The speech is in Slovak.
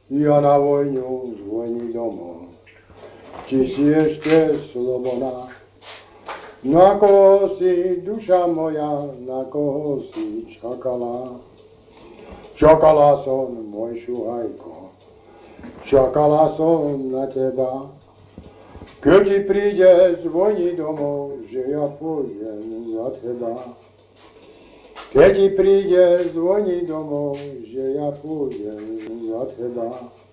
Ja na vojnu z vojny domov. Či si ešte slobodná? Na koho si, duša moja, na koho si čakala? Čakala som, môj šuhajko, čakala som na teba. Keď ti príde z vojny domov, že ja pôjdem za teba. Keď ti príde z vojny domov, že ja pôjdem za teba.